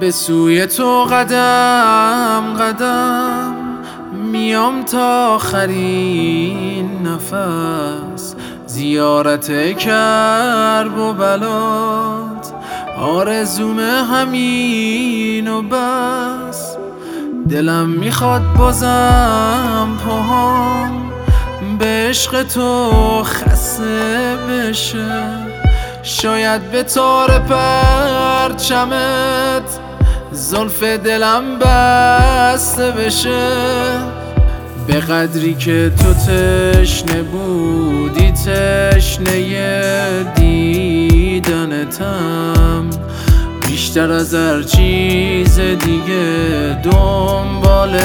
به سوی تو قدم قدم میام تا آخرین نفس، زیارت کرب و بلات آرزوم همین و بس. دلم میخواد بازم پاهام به عشق تو خسته بشه، شاید به تار پرچمت زلف دلم بسته بشه. به قدری که تو تشنه بودی تشنه دیدنتم، بیشتر از هر چیز دیگه دنبال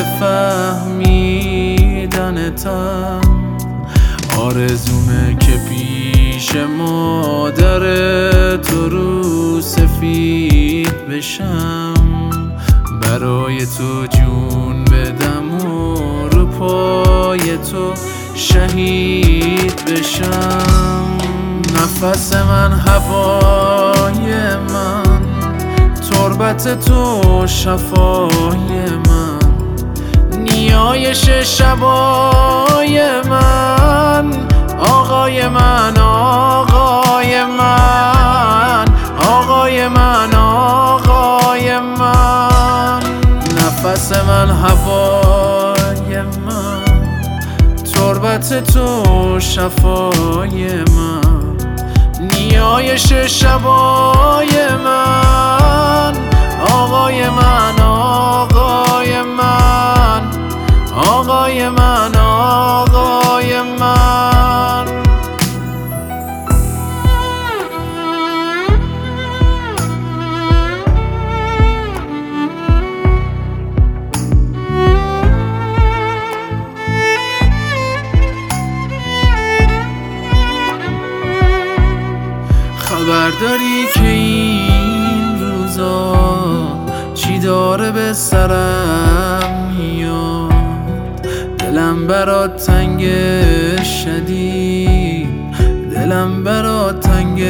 فهمیدنتم. آرزومه که پیش مادر تو رو سفید بشم، برای تو جون بدم و رو پای تو شهید بشم. نفس من هوای من، تربت تو شفای من، نیایش شبای من، آقای من آقای من آقای من آقای من. نفس من هوای من، تربت تو شفای من، نیایش شبای من، آقای من آقای من آقای من آقای من. خبر داری که این روزا چی داره به سرم میاد؟ دلم برات تنگ شدید، دلم برات تنگ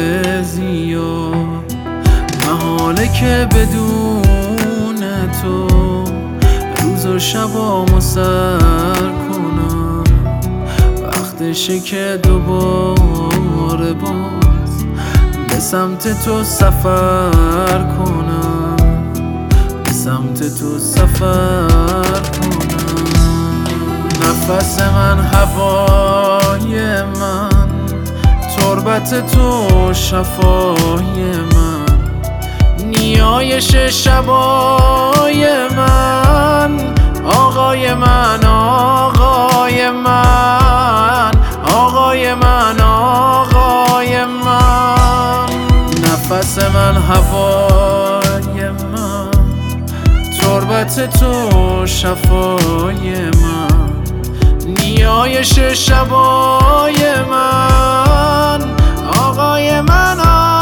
زیاد. محاله که بدون تو روز و شبامو سر کنم، وقتشه که دوباره باز به سمت تو سفر کنم، به سمت تو سفر کنم. نفس من هوای من، تربت تو شفای من، نیایش شبای من، آقای من آقای من آقای من آقای من. نفس من هوای من، تربت تو شفای من، نیایش شبای من، آقای من